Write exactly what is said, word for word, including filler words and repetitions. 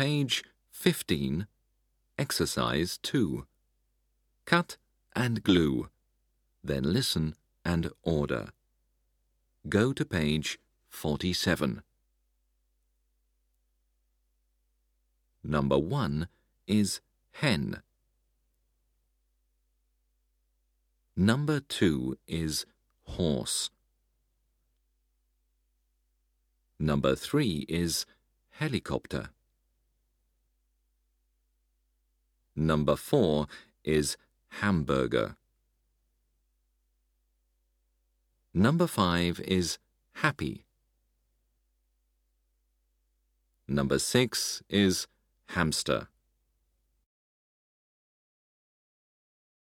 page fifteen, exercise two. Cut and glue, then listen and order. Go to page forty-seven. Number one is hen. Number two is horse. Number three is helicopter. Number four is hamburger. Number five is happy. Number six is hamster.